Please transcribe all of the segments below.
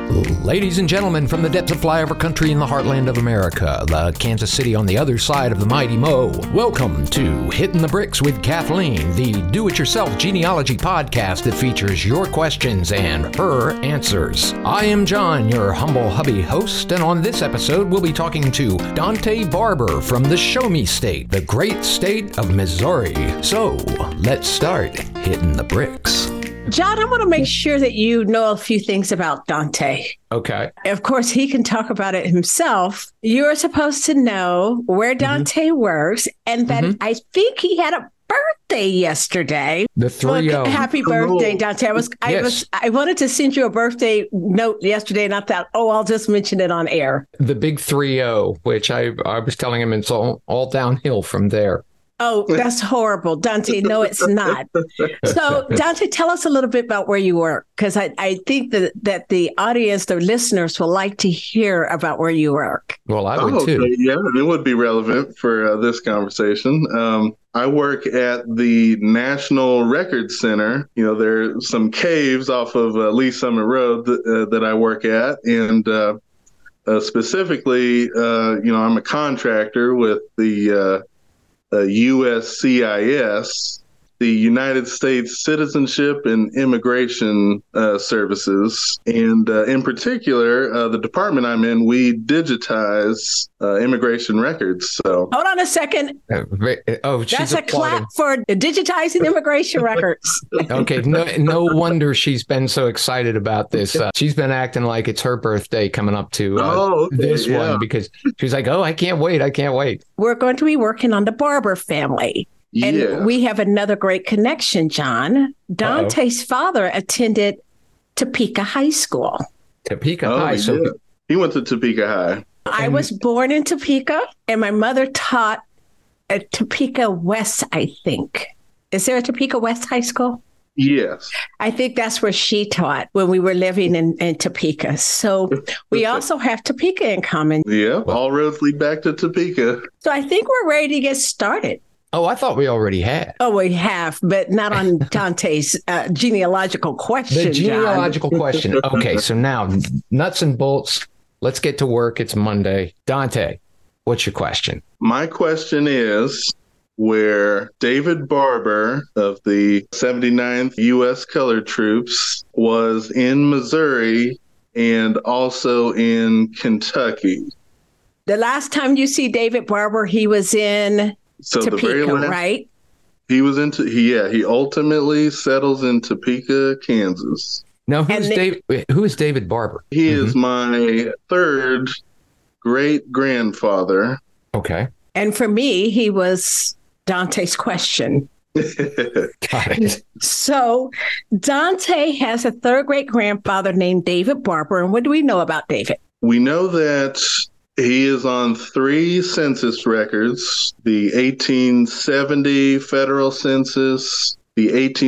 Ladies and gentlemen, from the depths of flyover country in the heartland of America, the Kansas City on the other side of the mighty Mo, welcome to Hitting the Bricks with Kathleen, the do-it-yourself genealogy podcast that features your questions and her answers. I am John, your humble hubby host, and on this episode we'll be talking to Dante Barber from the Show Me State, the great state of Missouri. So, let's start hitting the bricks. John, I want to make sure that you know a few things about Dante. Okay. Of course, he can talk about it himself. You're supposed to know where Dante works and that I think he had a birthday yesterday. The 3-0. Happy birthday, Dante. I wanted to send you a birthday note yesterday and I thought, I'll just mention it on air. The big 3-0, which I was telling him it's all downhill from there. Oh, that's horrible. Dante, no, it's not. So, Dante, tell us a little bit about where you work, because I think that the audience, the listeners, will like to hear about where you work. Well, I would too. Okay. Yeah, it would be relevant for this conversation. I work at the National Record Center. You know, there's some caves off of Lee Summit Road that I work at. And specifically, I'm a contractor with the USCIS, the United States Citizenship and Immigration Services. And in particular, the department I'm in, we digitize immigration records. So hold on a second. That's a clap for digitizing immigration records. Okay, no wonder she's been so excited about this. She's been acting like it's her birthday coming up to this one, because she's like, I can't wait. We're going to be working on the Barber family. And we have another great connection, John. Dante's father attended Topeka High School. Topeka High. So he went to Topeka High. I was born in Topeka, and my mother taught at Topeka West, I think. Is there a Topeka West High School? Yes. I think that's where she taught when we were living in Topeka. So we also have Topeka in common. Yeah, all roads lead back to Topeka. So I think we're ready to get started. Oh, I thought we already had. Oh, we have, but not on Dante's genealogical question. The genealogical question. Okay, so now nuts and bolts. Let's get to work. It's Monday. Dante, what's your question? My question is, where David Barber of the 79th U.S. Colored Troops was in Missouri and also in Kentucky. The last time you see David Barber, he was in Topeka, the very last, right? He was he ultimately settles in Topeka, Kansas. Now, who is David Barber? He is my third great grandfather. Okay. And for me, he was Dante's question. Got it. So Dante has a third great grandfather named David Barber. And what do we know about David? We know that he is on 3 census records: the 1870 federal census, the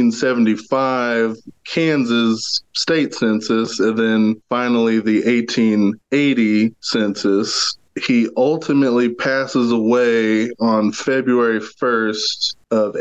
1875 Kansas state census, and then finally the 1880 census. He ultimately passes away on February 1st of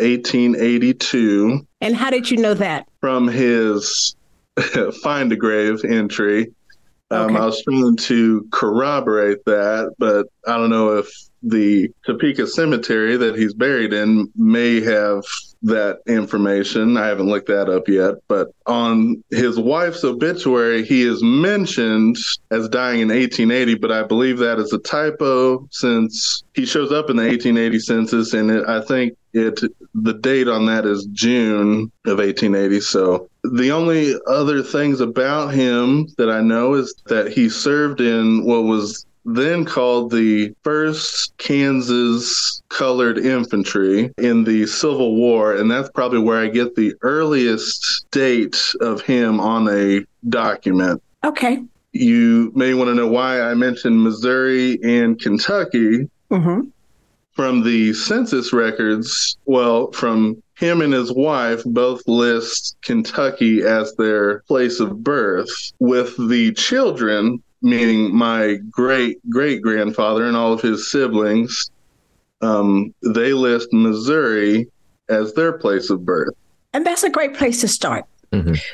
1882. And how did you know that? From his Find a Grave entry. Okay. I was trying to corroborate that, but I don't know if the Topeka cemetery that he's buried in may have that information. I haven't looked that up yet, but on his wife's obituary, he is mentioned as dying in 1880, but I believe that is a typo since he shows up in the 1880 census, and I think the date on that is June of 1880. So the only other things about him that I know is that he served in what was then called the 1st Kansas Colored Infantry in the Civil War. And that's probably where I get the earliest date of him on a document. Okay. You may want to know why I mentioned Missouri and Kentucky. Mm-hmm. From the census records, from him and his wife both list Kentucky as their place of birth, with the children, meaning my great-great-grandfather and all of his siblings, they list Missouri as their place of birth. And that's a great place to start. Mm-hmm.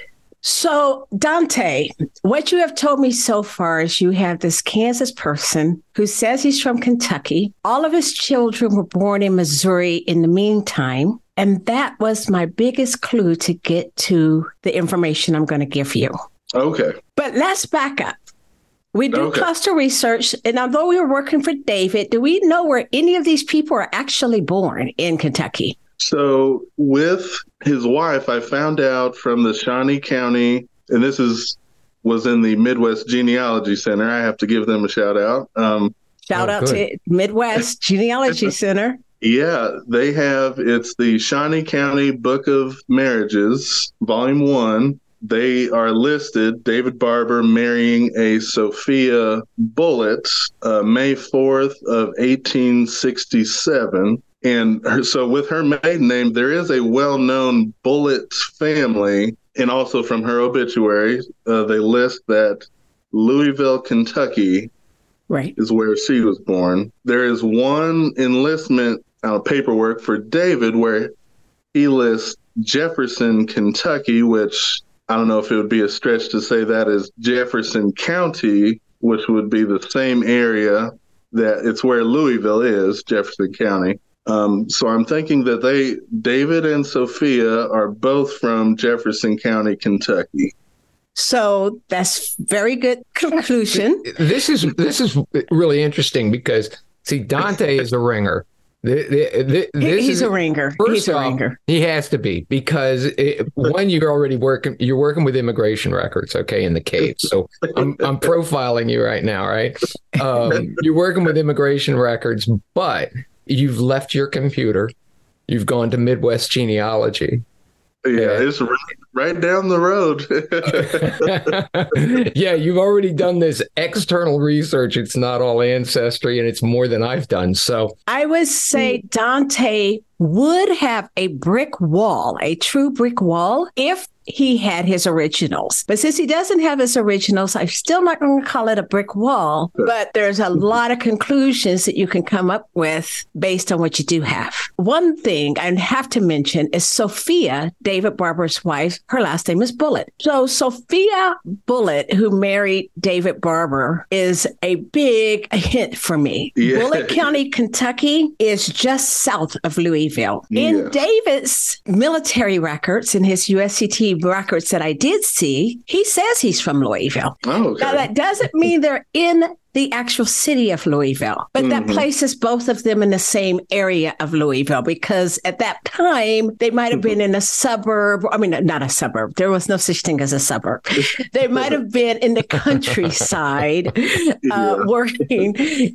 So, Dante, what you have told me so far is you have this Kansas person who says he's from Kentucky. All of his children were born in Missouri in the meantime. And that was my biggest clue to get to the information I'm going to give you. Okay. But let's back up. We do cluster research. And although we were working for David, do we know where any of these people are actually born in Kentucky? So with his wife, I found out from the Shawnee County, and this was in the Midwest Genealogy Center. I have to give them a shout out. Shout out to Midwest Genealogy Center. Yeah, they have, it's the Shawnee County Book of Marriages, Volume 1. They are listed, David Barber marrying a Sophia Bullitt, May 4th of 1867. And so with her maiden name, there is a well-known Bullitt family. And also from her obituary, they list that Louisville, Kentucky is where she was born. There is one enlistment paperwork for David where he lists Jefferson, Kentucky, which I don't know if it would be a stretch to say that is Jefferson County, which would be the same area that it's where Louisville is, Jefferson County. So I'm thinking that David and Sophia are both from Jefferson County, Kentucky. So that's very good conclusion. This is really interesting because, see, Dante is a ringer. He's a ringer. He's a ringer. He has to be because one, you're working with immigration records, okay, in the cave. So I'm profiling you right now, right? You're working with immigration records, but you've left your computer. You've gone to Midwest Genealogy. Yeah, it's right down the road. Yeah, you've already done this external research. It's not all Ancestry, and it's more than I've done. So I would say Dante would have a brick wall, a true brick wall, if he had his originals. But since he doesn't have his originals, I'm still not going to call it a brick wall, but there's a lot of conclusions that you can come up with based on what you do have. One thing I have to mention is Sophia, David Barber's wife, her last name is Bullitt. So Sophia Bullitt, who married David Barber, is a big hint for me. Yeah. Bullitt County, Kentucky is just south of Louisville. Yeah. In David's military records, in his USCT records that I did see, he says he's from Louisville. Oh, okay. Now, that doesn't mean they're in the actual city of Louisville, but that places both of them in the same area of Louisville, because at that time, they might have been in a suburb. I mean, not a suburb. There was no such thing as a suburb. They might have been in the countryside working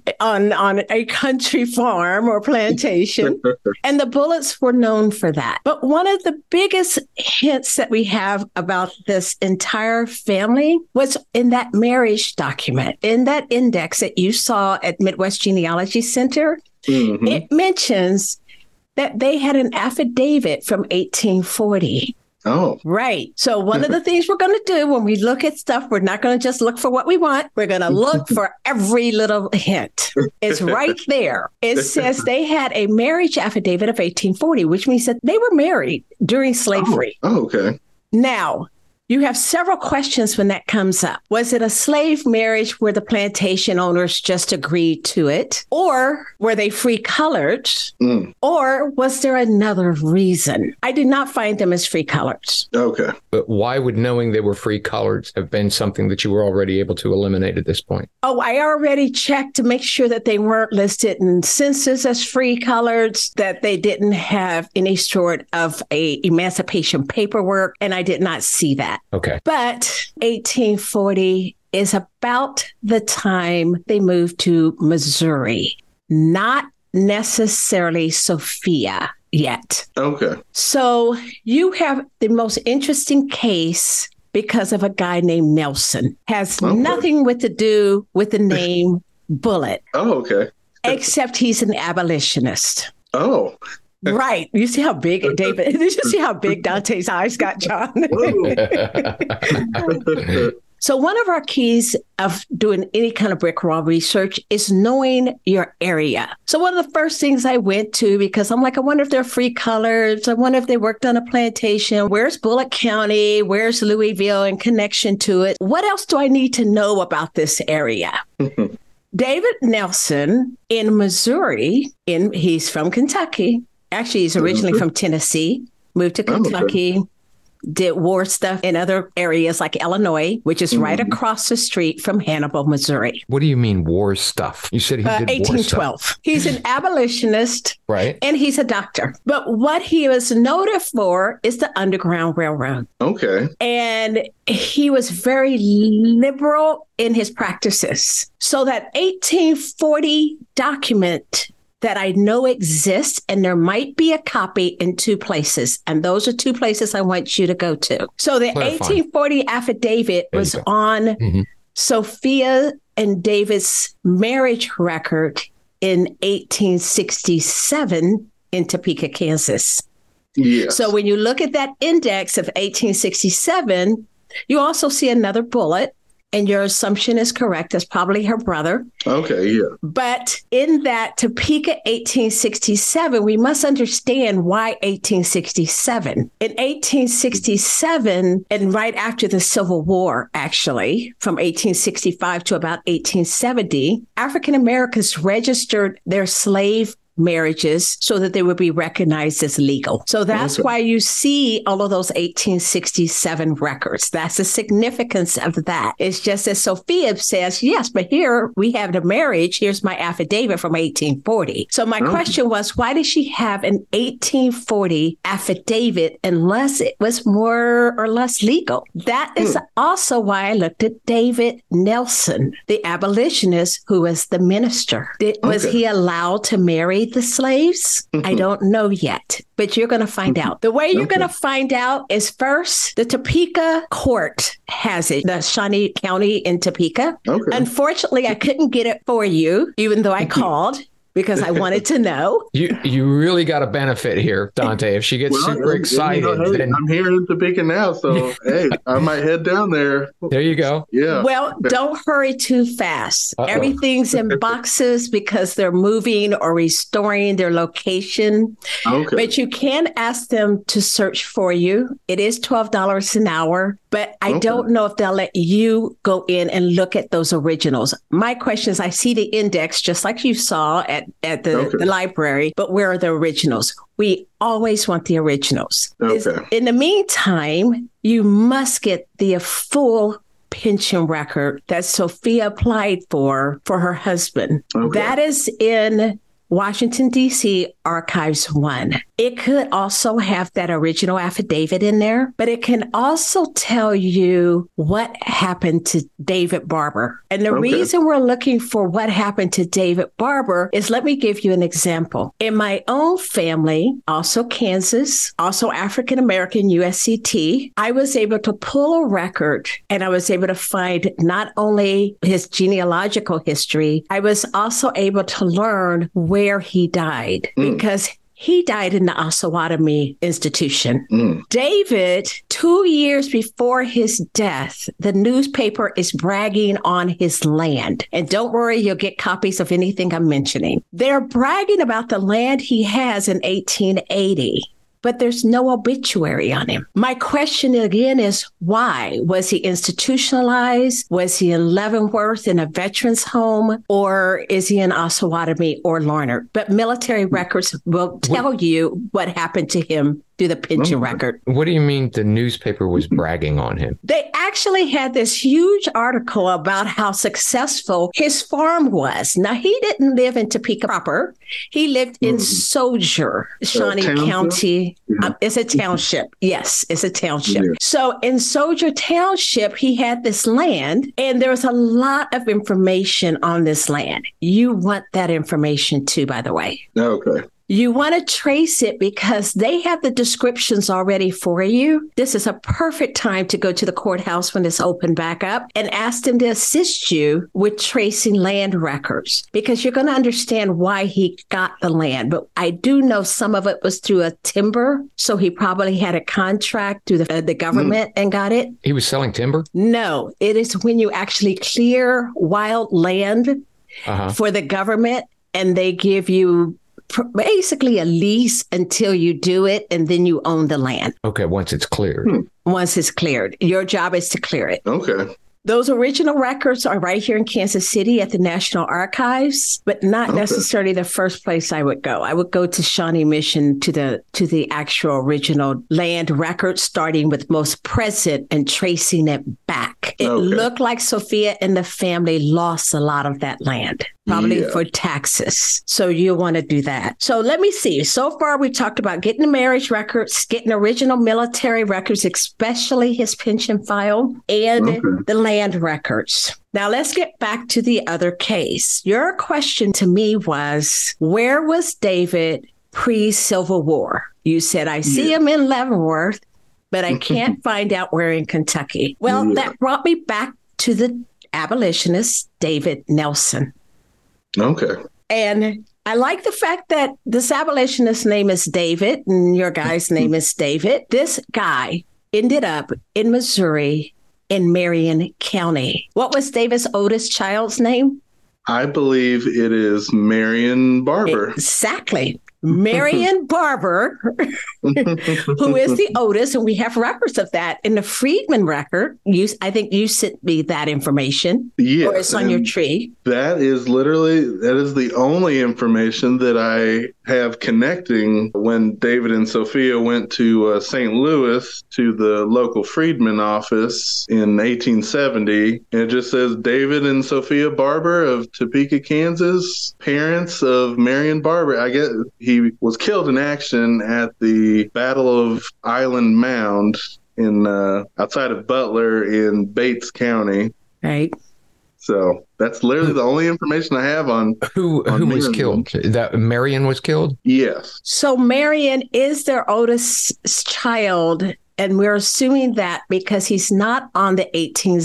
on a country farm or plantation. And the Bullitts were known for that. But one of the biggest hints that we have about this entire family was in that marriage document, in that index that you saw at Midwest Genealogy Center. It mentions that they had an affidavit from 1840. Oh, right. So one of the things we're going to do when we look at stuff, we're not going to just look for what we want. We're going to look for every little hint. It's right there. It says they had a marriage affidavit of 1840, which means that they were married during slavery. Oh, okay. Now, you have several questions when that comes up. Was it a slave marriage where the plantation owners just agreed to it? Or were they free colored? Or was there another reason? I did not find them as free colored. Okay. But why would knowing they were free colored have been something that you were already able to eliminate at this point? Oh, I already checked to make sure that they weren't listed in census as free colored, that they didn't have any sort of a emancipation paperwork, and I did not see that. Okay. But 1840 is about the time they moved to Missouri, not necessarily Sophia yet. Okay. So you have the most interesting case because of a guy named Nelson. Has nothing to do with the name Bullitt. Oh, okay. Except he's an abolitionist. Oh. Right. You see how big David, did you see how big Dante's eyes got, John? So one of our keys of doing any kind of brick wall research is knowing your area. So one of the first things I went to, because I'm like, I wonder if they're free colors. I wonder if they worked on a plantation. Where's Bullock County? Where's Louisville in connection to it? What else do I need to know about this area? David Nelson in Missouri, he's from Kentucky. Actually, he's originally from Tennessee, moved to Kentucky. Did war stuff in other areas like Illinois, which is right across the street from Hannibal, Missouri. What do you mean war stuff? You said he did 1812. war stuff. He's an abolitionist, right? And he's a doctor. But what he was noted for is the Underground Railroad. Okay. And he was very liberal in his practices. So that 1840 document that I know exists, and there might be a copy in two places. And those are two places I want you to go to. So the 1840 affidavit was on Sophia and David's marriage record in 1867 in Topeka, Kansas. Yes. So when you look at that index of 1867, you also see another bullet. And your assumption is correct. That's probably her brother. Okay, yeah. But in that Topeka 1867, we must understand why 1867. In 1867, and right after the Civil War, actually, from 1865 to about 1870, African Americans registered their slave marriages so that they would be recognized as legal. So that's why you see all of those 1867 records. That's the significance of that. It's just as Sophia says, yes, but here we have the marriage. Here's my affidavit from 1840. So my question was, why did she have an 1840 affidavit unless it was more or less legal? That is also why I looked at David Nelson, the abolitionist who was the minister. Was he allowed to marry the slaves? I don't know yet, but you're going to find out. The way you're going to find out is first, the Topeka court has it, the Shawnee County in Topeka. Unfortunately, I couldn't get it for you, even though I called. Because I wanted to know. You really got a benefit here, Dante. If she gets super excited, then I'm here in Topeka now, so hey, I might head down there. There you go. Yeah. Well, don't hurry too fast. Everything's in boxes because they're moving or restoring their location. But you can ask them to search for you. It is $12 an hour. But I don't know if they'll let you go in and look at those originals. My question is, I see the index just like you saw at the library, but where are the originals? We always want the originals. In the meantime, you must get the full pension record that Sophia applied for her husband. That is in Washington, D.C. Archives 1. It could also have that original affidavit in there, but it can also tell you what happened to David Barber. And the reason we're looking for what happened to David Barber is, let me give you an example. In my own family, also Kansas, also African-American USCT, I was able to pull a record and I was able to find not only his genealogical history, I was also able to learn where he died because he died in the Osawatomie Institution. David, 2 years before his death, the newspaper is bragging on his land. And don't worry, you'll get copies of anything I'm mentioning. They're bragging about the land he has in 1880. But there's no obituary on him. My question again is, why? Was he institutionalized? Was he in Leavenworth in a veteran's home? Or is he in Osawatomie or Larned? But military records will tell you what happened to him through the pension record. What do you mean the newspaper was bragging on him? They actually had this huge article about how successful his farm was. Now, he didn't live in Topeka proper. He lived in Soldier, Shawnee County. It's a township. Yes, it's a township. So in Soldier Township, he had this land, and there was a lot of information on this land. You want that information too, by the way. You want to trace it because they have the descriptions already for you. This is a perfect time to go to the courthouse when it's open back up and ask them to assist you with tracing land records, because you're going to understand why he got the land. But I do know some of it was through a timber. So he probably had a contract through the government and got it. He was selling timber? No, it is when you actually clear wild land for the government, and they give you basically a lease until you do it, and then you own the land. Okay, once it's cleared. Once it's cleared. Your job is to clear it. Okay. Those original records are right here in Kansas City at the National Archives, but not necessarily the first place I would go. I would go to Shawnee Mission to the actual original land records, starting with most present and tracing it back. It looked like Sophia and the family lost a lot of that land, probably for taxes. So you'll want to do that. So let me see. So far, we talked about getting the marriage records, getting original military records, especially his pension file, and the land records. Now, let's get back to the other case. Your question to me was, where was David pre-Civil War? You said, I see him in Leavenworth, but I can't find out where in Kentucky. Well, that brought me back to the abolitionist, David Nelson. Okay. And I like the fact that this abolitionist's name is David and your guy's name is David. This guy ended up in Missouri in Marion County. What was David's oldest child's name? I believe it is Marion Barber. Exactly. Marion Barber, who is the oldest, and we have records of that in the Freedman record. I think you sent me that information. Yes, or it's on your tree. That is the only information that I have connecting when David and Sophia went to St. Louis to the local Freedman office in 1870. And it just says David and Sophia Barber of Topeka, Kansas, parents of Marion Barber. I guess he was killed in action at the Battle of Island Mound in outside of Butler in Bates County. Right. So that's literally the only information I have on who was killed. That Marion was killed? Yes. So Marion is their oldest child. And we're assuming that because he's not on the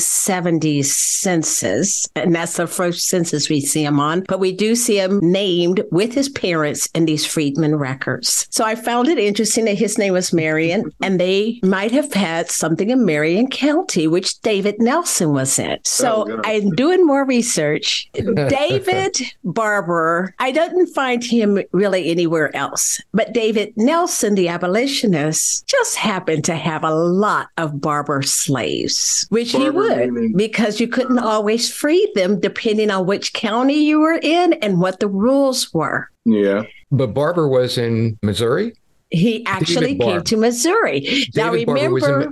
1870s census, and that's the first census we see him on, but we do see him named with his parents in these Freedman records. So I found it interesting that his name was Marion, and they might have had something in Marion County, which David Nelson was in. So I'm doing more research. David Barber, I didn't find him really anywhere else, but David Nelson, the abolitionist, just happened to have a lot of Barber slaves, which he would, because you couldn't always free them depending on which county you were in and what the rules were. Yeah. But Barber was in Missouri? He actually came to Missouri. Now remember,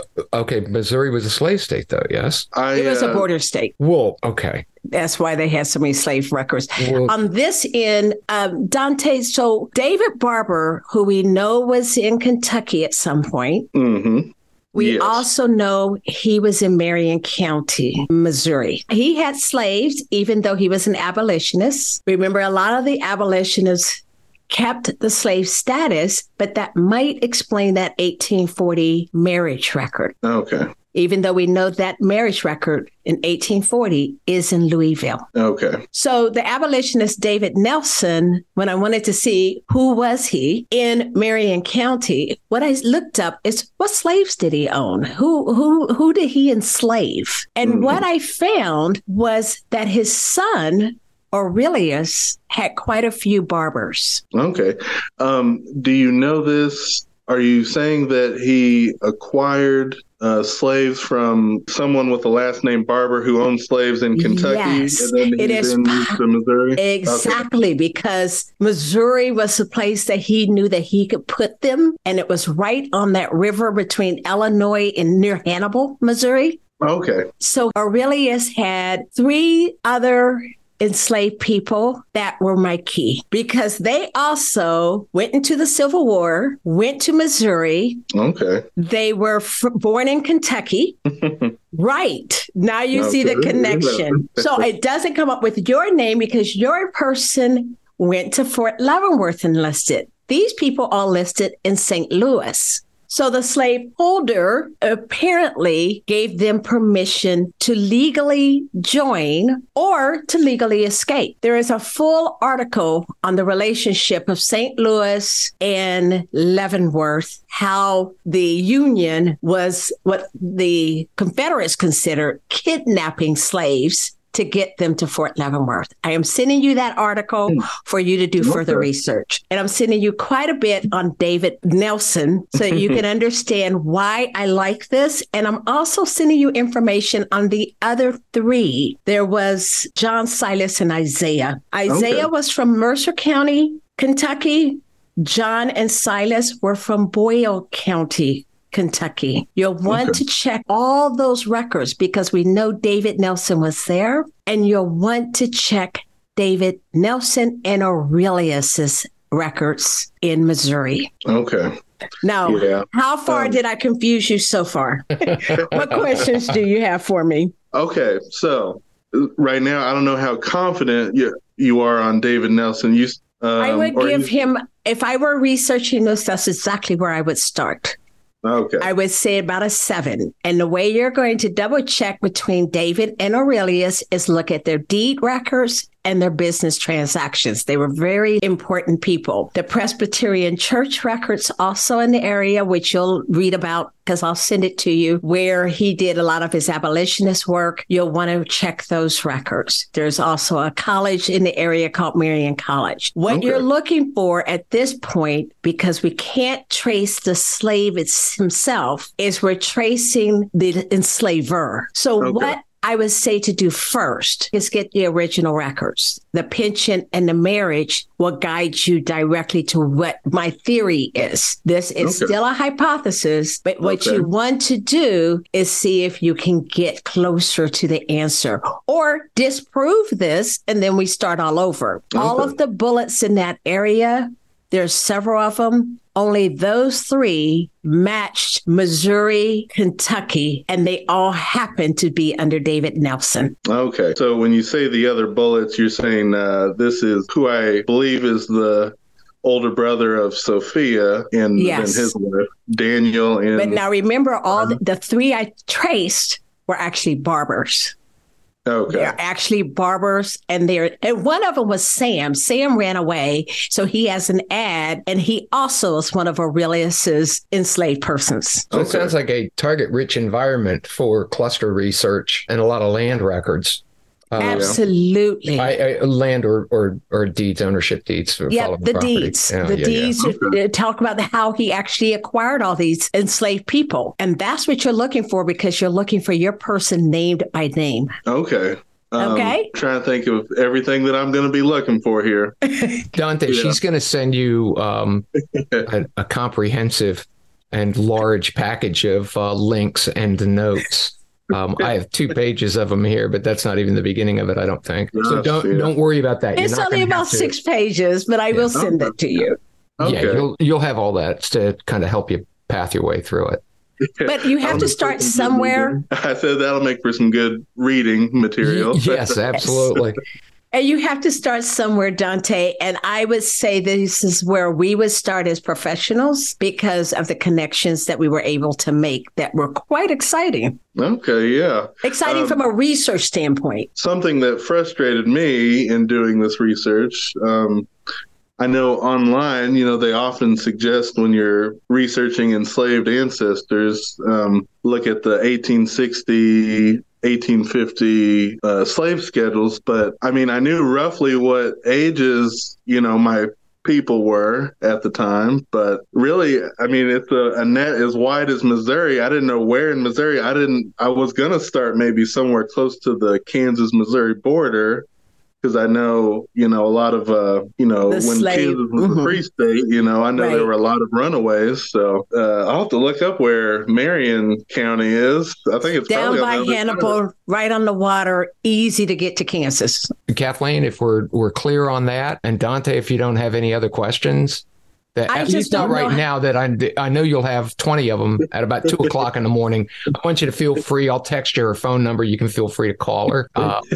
Missouri was a slave state, though. Yes, it was a border state. Well, okay, that's why they had so many slave records. On this end, Dante. So David Barber, who we know was in Kentucky at some point. Mm-hmm. We also know he was in Marion County, Missouri. He had slaves, even though he was an abolitionist. Remember, a lot of the abolitionists kept the slave status, but that might explain that 1840 marriage record. Okay. Even though we know that marriage record in 1840 is in Louisville. Okay. So the abolitionist David Nelson, when I wanted to see who was he in Marion County, what I looked up is what slaves did he own? Who did he enslave? And what I found was that his son, Aurelius, had quite a few barbers. Okay. Do you know this? Are you saying that he acquired slaves from someone with the last name Barber who owned slaves in Kentucky? Yes, and then it is moved to Missouri? Exactly, because Missouri was the place that he knew that he could put them, and it was right on that river between Illinois and near Hannibal, Missouri. Okay. So Aurelius had 3 other enslaved people that were my key, because they also went into the Civil War, went to Missouri. Okay. They were born in Kentucky. Right. Now you see the connection. So it doesn't come up with your name because your person went to Fort Leavenworth and enlisted. These people all listed in St. Louis. So the slaveholder apparently gave them permission to legally join or to legally escape. There is a full article on the relationship of St. Louis and Leavenworth, how the Union was what the Confederates considered kidnapping slaves to get them to Fort Leavenworth. I am sending you that article for you to do further research. And I'm sending you quite a bit on David Nelson so you can understand why I like this. And I'm also sending you information on the other three. There was John, Silas, and Isaiah. Isaiah was from Mercer County, Kentucky. John and Silas were from Boyle County, Kentucky. You'll want to check all those records because we know David Nelson was there, and you'll want to check David Nelson and Aurelius's records in Missouri. Okay. Now, how far did I confuse you so far? What questions do you have for me? Okay. So right now, I don't know how confident you are on David Nelson. I would give him, if I were researching this, that's exactly where I would start. Okay. I would say about a 7. And the way you're going to double check between David and Aurelius is look at their deed records and their business transactions. They were very important people. The Presbyterian Church records also in the area, which you'll read about because I'll send it to you, where he did a lot of his abolitionist work. You'll want to check those records. There's also a college in the area called Marian College. What you're looking for at this point, because we can't trace the slave himself, is we're tracing the enslaver. So what I would say to do first is get the original records. The pension and the marriage will guide you directly to what my theory is. This is still a hypothesis, but what you want to do is see if you can get closer to the answer or disprove this, and then we start all over. All of the bullets in that area, there's several of them. Only those 3 matched Missouri, Kentucky, and they all happen to be under David Nelson. Okay. So when you say the other bullets, you're saying this is who I believe is the older brother of Sophia and his wife, Daniel. But now remember, all the 3 I traced were actually barbers. Okay. They're actually barbers, and one of them was Sam. Sam ran away, so he has an ad, and he also is one of Aurelius's enslaved persons. So it sounds like a target-rich environment for cluster research and a lot of land records. Absolutely. Land or deeds, ownership deeds. Yeah, the deeds. The deeds talk about how he actually acquired all these enslaved people. And that's what you're looking for because you're looking for your person named by name. Okay. Trying to think of everything that I'm going to be looking for here. Dante, she's going to send you a comprehensive and large package of links and notes. I have 2 pages of them here, but that's not even the beginning of it, I don't think. So don't worry about that. It's only about 6 pages, but I will send it to you. Okay. Yeah, you'll have all that to kind of help you path your way through it. But you have to start somewhere. I said that'll make for some good reading material. Yes, absolutely. And you have to start somewhere, Dante. And I would say this is where we would start as professionals because of the connections that we were able to make that were quite exciting. Okay, yeah. Exciting from a research standpoint. Something that frustrated me in doing this research, I know online, they often suggest when you're researching enslaved ancestors, look at the 1860 1850 slave schedules, but I mean, I knew roughly what ages, my people were at the time, but really, I mean, it's a net as wide as Missouri. I didn't know where in Missouri. I was going to start maybe somewhere close to the Kansas-Missouri border, because I know, a lot of, when Kansas was a free state, I know there were a lot of runaways. So I'll have to look up where Marion County is. I think it's down by probably Hannibal, right on the water, easy to get to Kansas. Kathleen, if we're clear on that, and Dante, if you don't have any other questions, At least not right now that I know you'll have 20 of them at about 2 o'clock in the morning. I want you to feel free. I'll text you her phone number. You can feel free to call her.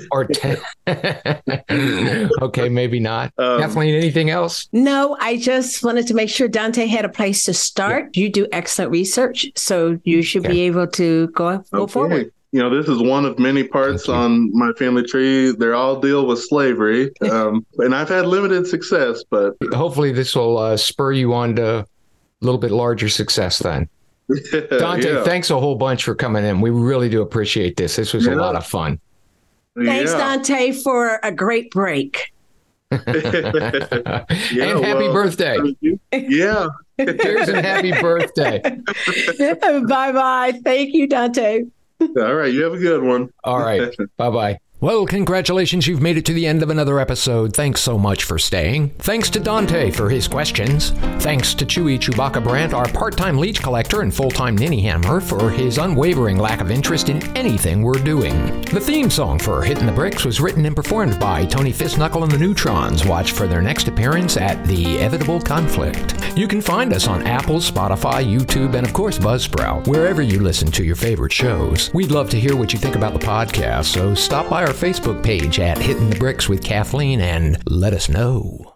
Okay, maybe not. Kathleen, anything else? No, I just wanted to make sure Dante had a place to start. Yeah. You do excellent research, so you should be able to go forward. This is one of many parts on my family tree. They all deal with slavery, and I've had limited success, but hopefully this will spur you on to a little bit larger success then. Dante, thanks a whole bunch for coming in. We really do appreciate this. This was a lot of fun. Thanks, Dante, for a great break. And happy birthday. Yeah. Cheers and happy birthday. Bye-bye. Thank you, Dante. All right. You have a good one. All right. Bye-bye. Well, congratulations. You've made it to the end of another episode. Thanks so much for staying. Thanks to Dante for his questions. Thanks to Chewy Chewbacca Brandt, our part-time leech collector and full-time ninny hammer, for his unwavering lack of interest in anything we're doing. The theme song for Hitting the Bricks was written and performed by Tony Fistknuckle and the Neutrons. Watch for their next appearance at The Evitable Conflict. You can find us on Apple, Spotify, YouTube, and of course Buzzsprout, wherever you listen to your favorite shows. We'd love to hear what you think about the podcast, so stop by our Facebook page at Hitting the Bricks with Kathleen and let us know.